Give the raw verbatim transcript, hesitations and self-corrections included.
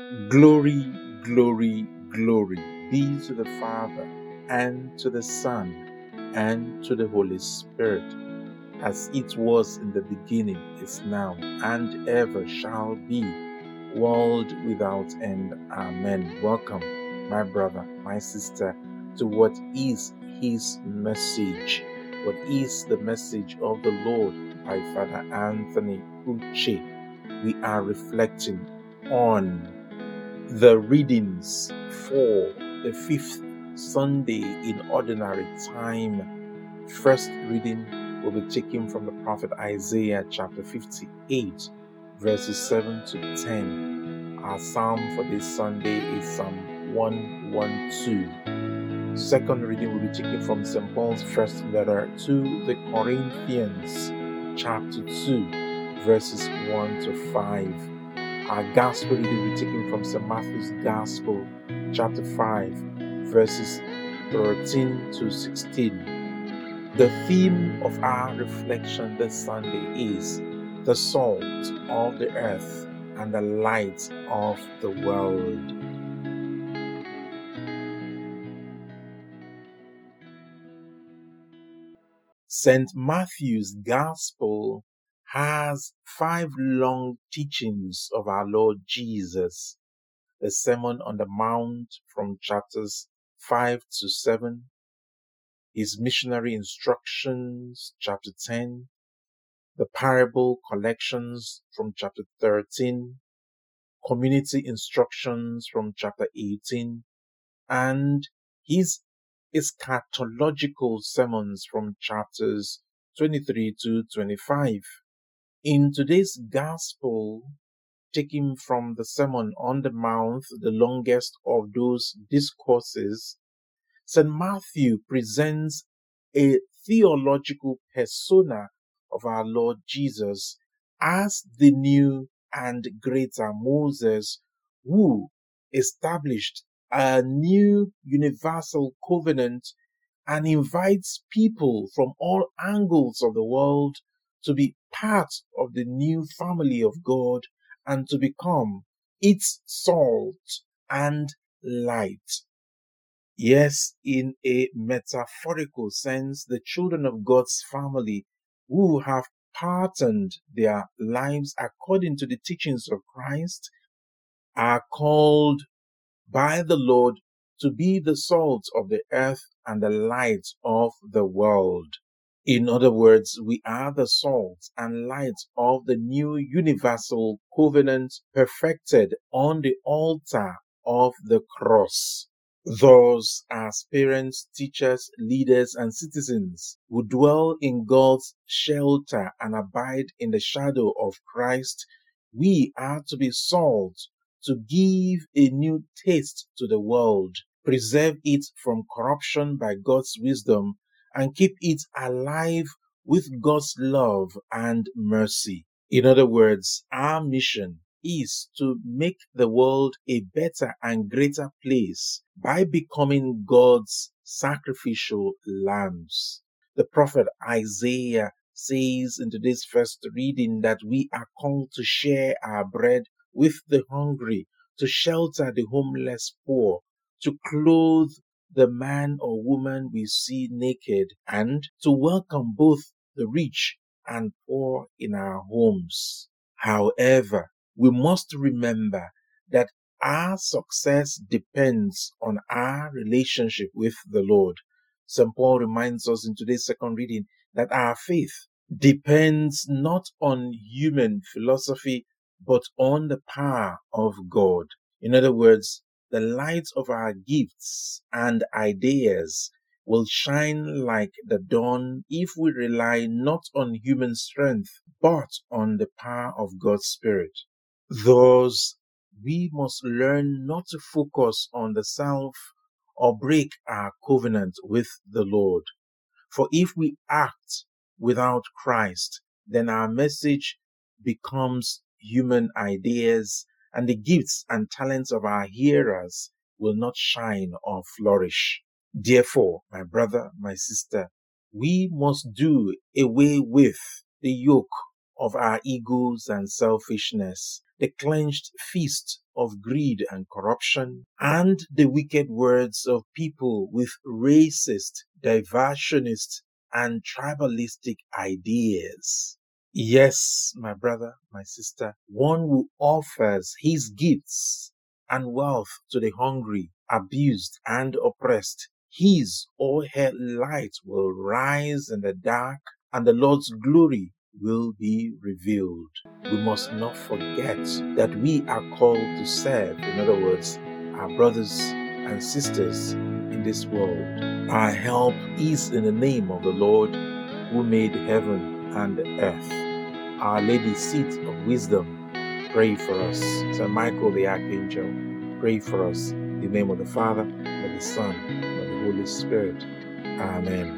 Glory, glory, glory be to the Father, and to the Son, and to the Holy Spirit, as it was in the beginning, is now, and ever shall be, world without end. Amen. Welcome, my brother, my sister, to what is His message. What is the message of the Lord by Father Anthony Uche? We are reflecting on the readings for the fifth Sunday in Ordinary Time. First reading will be taken from the prophet Isaiah chapter fifty-eight, verses seven to ten. Our psalm for this Sunday is Psalm one twelve. Second reading will be taken from Saint Paul's first letter to the Corinthians, chapter two, verses one to five. Our gospel reading will be taken from Saint Matthew's Gospel, chapter five, verses thirteen to sixteen. The theme of our reflection this Sunday is the salt of the earth and the light of the world. Saint Matthew's Gospel has five long teachings of our Lord Jesus. The Sermon on the Mount from chapters five to seven, His missionary instructions, chapter ten, the parable collections from chapter thirteen, community instructions from chapter eighteen, and His eschatological sermons from chapters twenty-three to twenty-five. In today's Gospel, taken from the Sermon on the Mount, the longest of those discourses, Saint Matthew presents a theological persona of our Lord Jesus as the new and greater Moses who established a new universal covenant and invites people from all angles of the world to be part of the new family of God and to become its salt and light. Yes, in a metaphorical sense, the children of God's family who have patterned their lives according to the teachings of Christ are called by the Lord to be the salt of the earth and the light of the world. In other words, we are the salt and light of the new universal covenant perfected on the altar of the cross. Thus, as parents, teachers, leaders, and citizens who dwell in God's shelter and abide in the shadow of Christ, we are to be salt, to give a new taste to the world, preserve it from corruption by God's wisdom, and keep it alive with God's love and mercy. In other words, our mission is to make the world a better and greater place by becoming God's sacrificial lambs. The prophet Isaiah says in today's first reading that we are called to share our bread with the hungry, to shelter the homeless poor, to clothe the man or woman we see naked, and to welcome both the rich and poor in our homes. However, we must remember that our success depends on our relationship with the Lord. Saint Paul reminds us in today's second reading that our faith depends not on human philosophy, but on the power of God. In other words, the light of our gifts and ideas will shine like the dawn if we rely not on human strength, but on the power of God's Spirit. Thus, we must learn not to focus on the self or break our covenant with the Lord. For if we act without Christ, then our message becomes human ideas, and the gifts and talents of our hearers will not shine or flourish. Therefore, my brother, my sister, we must do away with the yoke of our egos and selfishness the clenched fist of greed and corruption, and the wicked words of people with racist, diversionist, and tribalistic ideas. Yes, my brother, my sister, one who offers his gifts and wealth to the hungry, abused, and oppressed, his or her light will rise in the dark, and the Lord's glory will be revealed. We must not forget that we are called to serve, in other words, our brothers and sisters in this world. Our help is in the name of the Lord who made heaven and earth. Our Lady Seat of Wisdom, pray for us. Saint Michael the Archangel, pray for us. In the name of the Father, and of the Son, and of the Holy Spirit. Amen.